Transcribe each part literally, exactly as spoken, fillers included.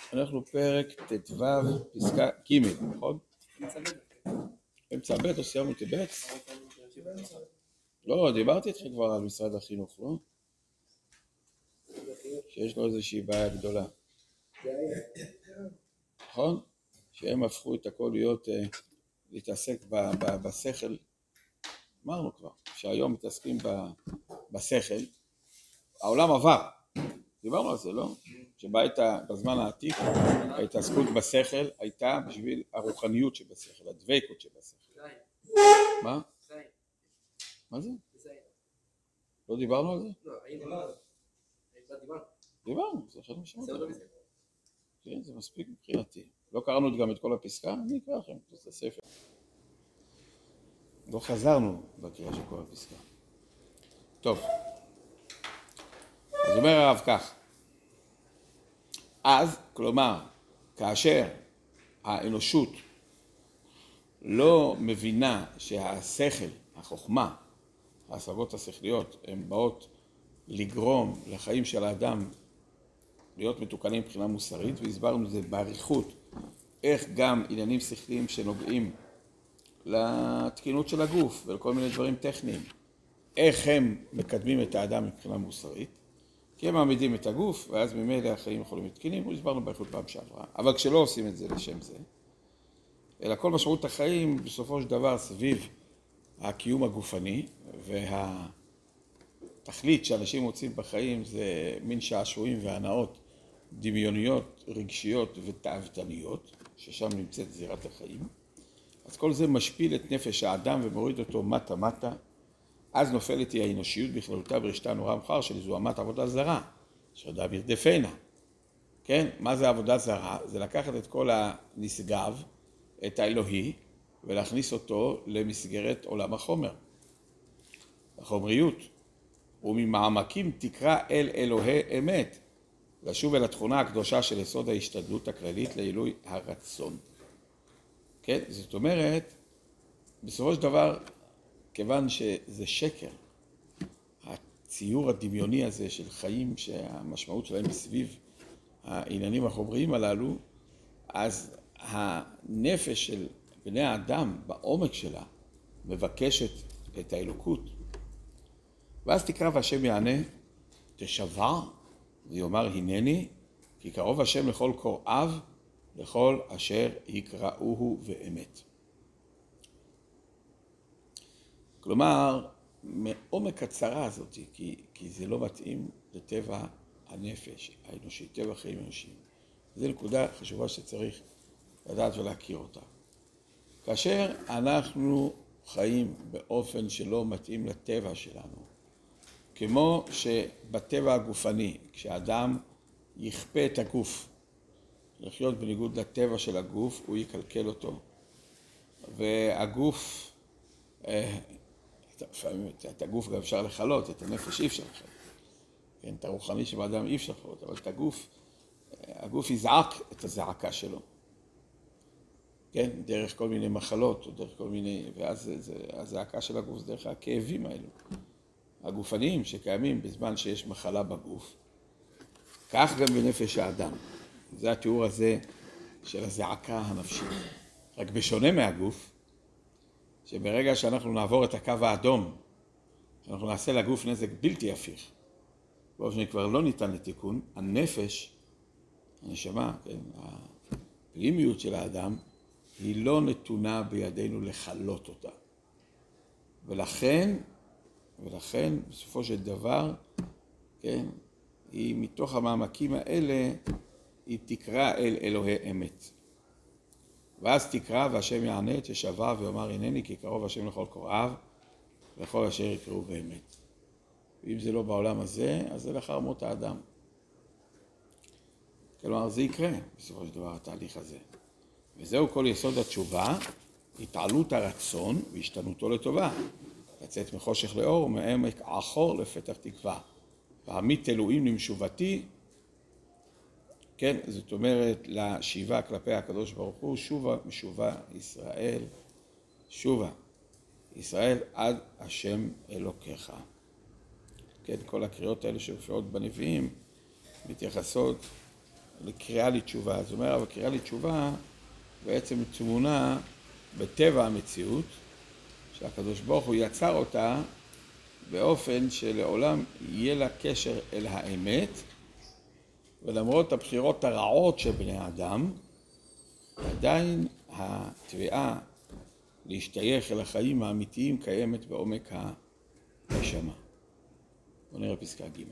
אנחנו פרק ט"ו, פסקה ג', נכון? אמצע ב' או סיימנו את ב'? לא, דיברתי איתך כבר על משרד החינוך, לא? שיש לו איזושהי בעיה גדולה. נכון? שהם הפכו את הכל להיות, להתעסק בשכל. אמרנו כבר, שהיום מתעסקים בשכל. העולם עבר. דיברנו על זה, לא? שבה בזמן העתיק, ההתעסקות בשכל הייתה בשביל הרוחניות שבשכל, הדבקות שבשכל. מה? מה זה? לא דיברנו על זה? לא, דיברנו. דיברנו, זה אחד משמעות. כן, זה מספיק מבחינתי. לא קראנו גם את כל הפסקה, אני אקרא לכם, זה ספר. לא חזרנו בקריאה של כל הפסקה. טוב. אז אומר הרב כך. אז, כלומר, כאשר האנושות לא מבינה שהשכל, החוכמה, ההשגות השכליות, הן באות לגרום לחיים של האדם להיות מתוקנים מבחינה מוסרית, והסברנו את זה בעריכות, איך גם עניינים שכליים שנוגעים לתקינות של הגוף ולכל מיני דברים טכניים, איך הם מקדמים את האדם מבחינה מוסרית, כי הם מעמידים את הגוף, ואז ממילא החיים יכולים להיות תקינים, והסברנו בעריכות פעם שעברה. אבל כשלא עושים את זה לשם זה, אלא כל משמעות החיים בסופו של דבר סביב הקיום הגופני, והתכלית שאנשים מוצאים בחיים זה מין שעשועים והנאות דמיוניות, רגשיות ותאוותניות, ששם נמצאת זירת החיים. אז כל זה משפיל את נפש האדם ומוריד אותו מטה מטה, אז נופלת היא האנושיות בכללותה ברשתה נורא מחר של זוהמת עבודה זרה, שרדה ברדפנה. כן, מה זה עבודה זרה? זה לקחת את כל הנשגב, את האלוהי, ולהכניס אותו למסגרת עולם החומר, החומריות. וממעמקים תקרא אל אלוהי אמת, לשוב אל התכונה הקדושה של יסוד ההשתדלות הכללית לעילוי הרצון. כן, זאת אומרת, בסופו של דבר, כיוון שזה שקר, הציור הדמיוני הזה של חיים שהמשמעות שלהם סביב העניינים החומריים הללו, אז הנפש של בני האדם בעומק שלה מבקשת את האלוקות. ואז תקרא והשם יענה, תשבר ויאמר הנני, כי קרוב השם לכל קוראיו, לכל אשר יקראוהו באמת. כלומר, מעומק הצרה הזאת, כי, כי זה לא מתאים לטבע הנפש האנושי, טבע החיים האנושיים. זו נקודה חשובה שצריך לדעת ולהכיר אותה. כאשר אנחנו חיים באופן שלא מתאים לטבע שלנו, כמו שבטבע הגופני, כשאדם יכפה את הגוף, לחיות בניגוד לטבע של הגוף, הוא יקלקל אותו. והגוף, את הגוף גם אפשר לחלות, את הנפש אי אפשר לחלות. כן, את הרוחני שבאדם אי אפשר לחלות, אבל את הגוף, הגוף יזעק את הזעקה שלו. כן, דרך כל מיני מחלות, או דרך כל מיני, ואז זה, הזעקה של הגוף זה דרך הכאבים האלו. הגופניים שקיימים בזמן שיש מחלה בגוף. כך גם בנפש האדם. זה התיאור הזה של הזעקה הנפשית. רק בשונה מהגוף, שברגע שאנחנו נעבור את הקו האדום, אנחנו נעשה לגוף נזק בלתי הפיך, באופן שכבר לא ניתן לתיקון, הנפש, הנשמה, כן, הפנימיות של האדם, היא לא נתונה בידינו לחלות אותה. ולכן, ולכן, בסופו של דבר, כן, היא מתוך המעמקים האלה, היא תקרא אל אלוהי אמת. ואז תקרא והשם יענה, תשבע ואומר הנני, כי קרוב השם לכל קוראיו, וכל אשר יקראו באמת. ואם זה לא בעולם הזה, אז זה לאחר מות האדם. כלומר, זה יקרה בסופו של דבר, התהליך הזה. וזהו כל יסוד התשובה, התעלות הרצון והשתנותו לטובה. לצאת מחושך לאור ומעמק אחור לפתח תקווה. ועמית אלוהים למשובתי, כן, זאת אומרת, לשיבה כלפי הקדוש ברוך הוא, שובה משובה ישראל, שובה ישראל עד השם אלוקיך. כן, כל הקריאות האלה שמופיעות בנביאים מתייחסות לקריאה לתשובה. זאת אומרת, אבל קריאה לתשובה בעצם תמונה בטבע המציאות, שהקדוש ברוך הוא יצר אותה באופן שלעולם יהיה לה קשר אל האמת, ולמרות הבחירות הרעות של בני האדם, עדיין התביעה להשתייך אל החיים האמיתיים קיימת בעומק הנשמה. בוא נראה פסקה ג'.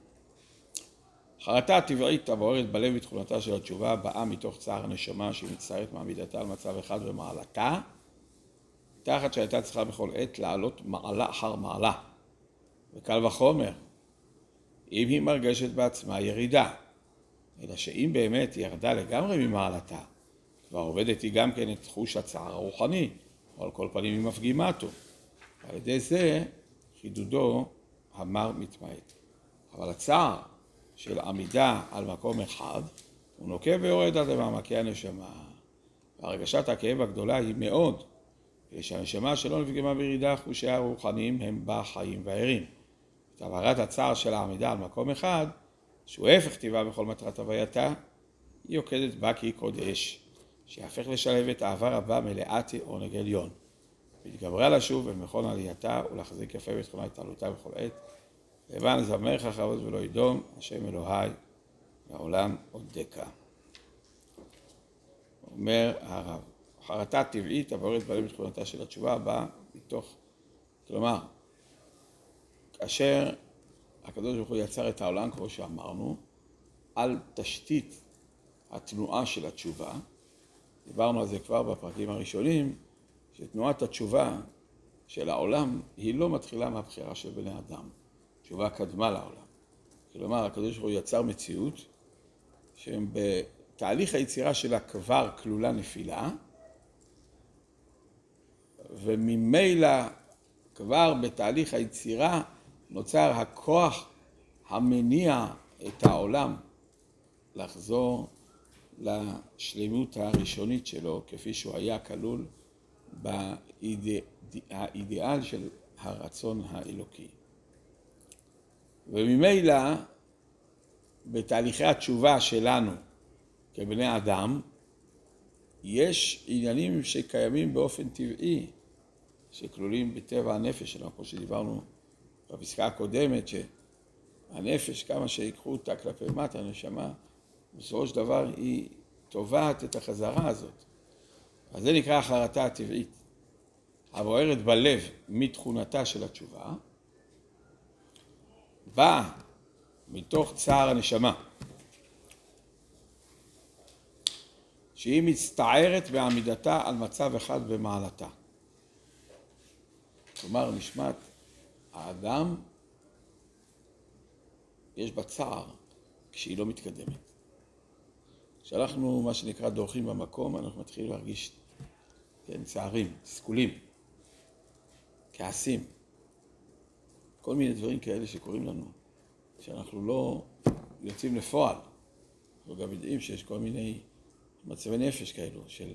חרטה הטבעית הבוערת בלב בתכונתה של התשובה באה מתוך צער הנשמה שהיא מצטערת מעמידתה על מצב אחד ומעלתה, תחת שהייתה צריכה בכל עת לעלות מעלה אחר מעלה. וקל וחומר, אם היא מרגשת בעצמה ירידה, אלא שאם באמת היא ירדה לגמרי ממעלתה, כבר עובדת היא גם כן את תחוש הצער הרוחני, או על כל פנים היא מפגימה אותו. ועל ידי זה חידודו המר מתמעט. אבל הצער של עמידה על מקום אחד, הוא נוקב ויורד עד למעמקי הנשמה. והרגשת הכאב הגדולה היא מאוד, ושהנשמה שלא נפגמה בירידה, חושיה הרוחניים הם בה חיים וערים. את הבהרת הצער של העמידה על מקום אחד, שהוא הפך טבעה בכל מטרת הווייתה, היא יוקדת בה כי היא קודש, שיהפך לשלב את אהבה רבה מלאת עונג עליון. והתגברה לשוב במכון עלייתה ולהחזיק יפה בתכונה התעלותה בכל עת, לבן זמרך אחרות ולא ידום, השם אלוהי, לעולם עוד דקה. אומר הרב, חרטה טבעית הבוערת בלב בתכונתה של התשובה הבאה מתוך, כלומר, כאשר הקדוש ברוך הוא יצר את העולם, כמו שאמרנו, על תשתית התנועה של התשובה, דיברנו על זה כבר בפרקים הראשונים, שתנועת התשובה של העולם היא לא מתחילה מהבחירה של בני אדם. תשובה קדמה לעולם. כלומר, הקדוש ברוך הוא יצר מציאות שבתהליך היצירה שלה כבר כלולה נפילה, וממילא כבר בתהליך היצירה נוצר הכוח המניע את העולם לחזור לשלמות הראשונית שלו, כפי שהוא היה כלול באידיאל של הרצון האלוקי. וממילא בתהליכי התשובה שלנו כבני אדם, יש עניינים שקיימים באופן טבעי, שכלולים בטבע הנפש שלנו, כמו שדיברנו בפסקה הקודמת, שהנפש, כמה שיקחו אותה כלפי מטה, הנשמה, בסופו של דבר היא תובעת את החזרה הזאת. אז זה נקרא החרטה הטבעית, הבוערת בלב מתכונתה של התשובה, באה מתוך צער הנשמה, שהיא מצטערת בעמידתה על מצב אחד במעלתה. כלומר, נשמת האדם יש בה צער כשהיא לא מתקדמת. כשאנחנו, מה שנקרא, דורכים במקום, אנחנו מתחילים להרגיש, כן, צערים, תסכולים, כעסים, כל מיני דברים כאלה שקורים לנו, שאנחנו לא יוצאים לפועל. אנחנו גם יודעים שיש כל מיני מצבי נפש כאלו של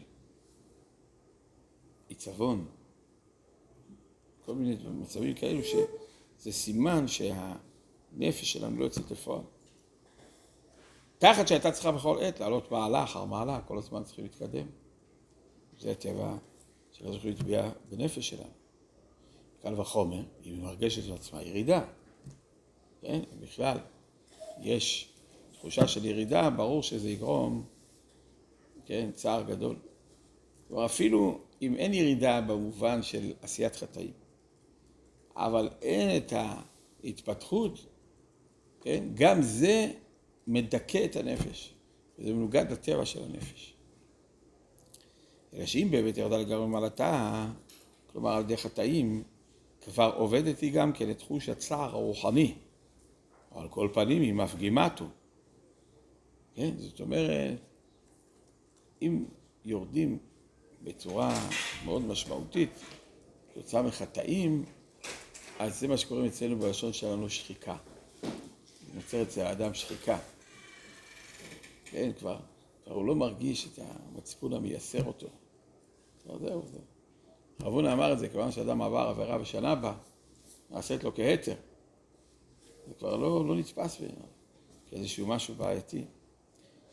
עיצבון, כל מיני מצבים כאלו שזה סימן שהנפש שלנו לא יוצאת לפועל. תחת שהייתה צריכה בכל עת לעלות מעלה אחר מעלה, כל הזמן צריכים להתקדם. זה הטבע שלא צריכים להטביע בנפש שלנו. קל וחומר, אם היא מרגשת לעצמה ירידה. כן? בכלל, יש תחושה של ירידה, ברור שזה יגרום, כן, צער גדול. כלומר, אפילו אם אין ירידה במובן של עשיית חטאים, אבל אין את ההתפתחות, כן? גם זה מדכא את הנפש, וזה מנוגד לטבע של הנפש. אלא שאם באמת ירדה לגמרי מעלתה, כלומר על ידי חטאים, כבר עובדת היא גם כן את תחוש הצער הרוחני, או על כל פנים היא מפגימה אותו. כן? זאת אומרת, אם יורדים בצורה מאוד משמעותית, תוצאה מחטאים, אז זה מה שקוראים אצלנו בלשון שלנו שחיקה. נוצר אצל האדם שחיקה. כן, כבר, כבר הוא לא מרגיש את המצפון המייסר אותו. זהו, זהו. רב הונא אמר את זה, כיוון שאדם עבר עבירה בשנה בה, נעשית לו כהתר. זה כבר לא, לא נתפס בעיניו, כאיזשהו משהו בעייתי.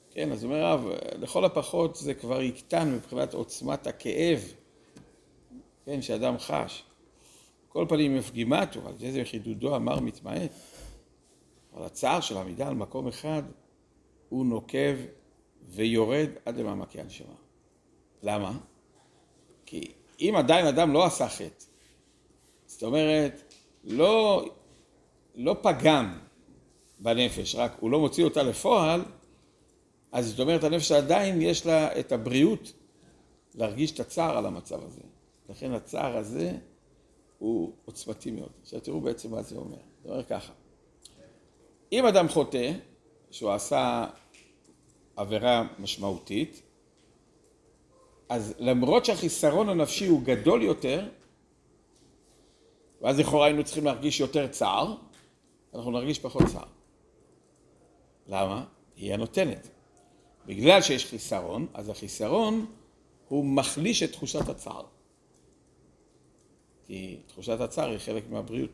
כן, אז הוא אומר רב, לכל הפחות זה כבר יקטן מבחינת עוצמת הכאב, כן, שאדם חש. כל פנים מפגימתו, על זה חידודו אמר מתמעט. אבל הצער של עמידה על מקום אחד, הוא נוקב ויורד עד למעמקי הנשמה. למה? כי אם עדיין אדם לא עשה חטא, זאת אומרת, לא, לא פגם בנפש, רק הוא לא מוציא אותה לפועל, אז זאת אומרת, הנפש עדיין יש לה את הבריאות להרגיש את הצער על המצב הזה. לכן הצער הזה הוא עוצמתי מאוד. עכשיו תראו בעצם מה זה אומר. זה אומר ככה. אם אדם חוטא, שהוא עשה עבירה משמעותית, אז למרות שהחיסרון הנפשי הוא גדול יותר, ואז לכאורה היינו צריכים להרגיש יותר צער, אנחנו נרגיש פחות צער. למה? היא הנותנת. בגלל שיש חיסרון, אז החיסרון הוא מחליש את תחושת הצער. כי תחושת הצער היא חלק מהבריאות.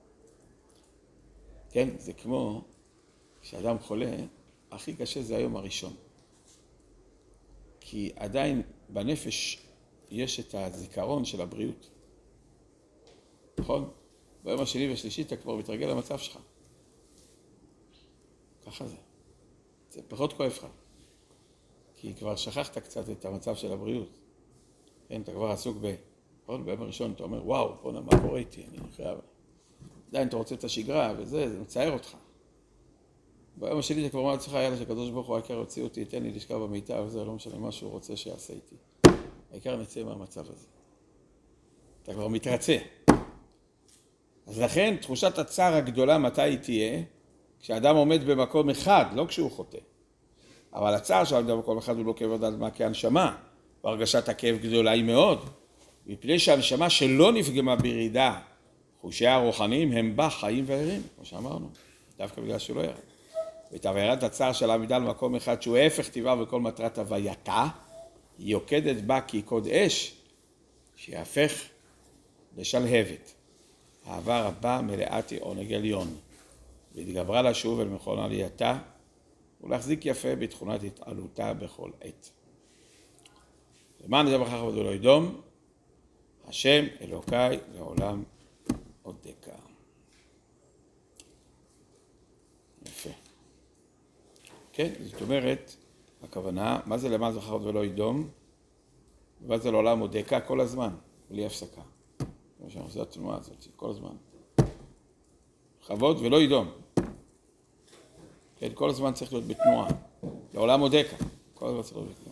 כן, זה כמו כשאדם חולה, הכי קשה זה היום הראשון. כי עדיין בנפש יש את הזיכרון של הבריאות. נכון? ביום השני והשלישי אתה כבר מתרגל למצב שלך. ככה זה. זה פחות כואב לך. כי כבר שכחת קצת את המצב של הבריאות. כן, אתה כבר עסוק ב... נכון? ביום הראשון אתה אומר, וואו, בוא נע, מה קורה איתי? אני חייב... עדיין אתה רוצה את השגרה וזה, זה מצער אותך. ביום השני אתה כבר אומר לעצמך, יאללה, שהקדוש ברוך הוא העיקר הוציא אותי, תן לי לשכב במיטה וזה, לא משנה מה שהוא רוצה שיעשה איתי. העיקר נצא מהמצב הזה. אתה כבר מתרצה. אז לכן תחושת הצער הגדולה מתי היא תהיה? כשאדם עומד במקום אחד, לא כשהוא חוטא. אבל הצער שעומד במקום אחד הוא לא כאב עד מעמקי הנשמה, והרגשת הכאב גדולה היא מאוד. מפני שהנשמה שלא נפגמה בירידה, חושיה הרוחניים הם בה חיים וערים, כמו שאמרנו, דווקא בגלל שהוא לא ירד. ואת עבירת הצער של העמידה על מקום אחד שהוא הפך טבעה וכל מטרת הווייתה, היא יוקדת בה כיקוד אש, שיהפך לשלהבת. אהבה רבה מלאת עונג עליון, והתגברה לשוב אל מכון עלייתה, ולהחזיק יפה בתכונת התעלותה בכל עת. למען זה בכך עבדו לא ידום, השם אלוקיי לעולם עודקה. יפה. כן, זאת אומרת, הכוונה, מה זה למען זכר ולא ידום? ומה זה לעולם עודקה כל הזמן, בלי הפסקה. כמו שאנחנו עושים התנועה הזאת, כל הזמן. חוות ולא ידום. כן, כל הזמן צריך להיות בתנועה. לעולם עודקה. כל הזמן צריך להיות בתנועה.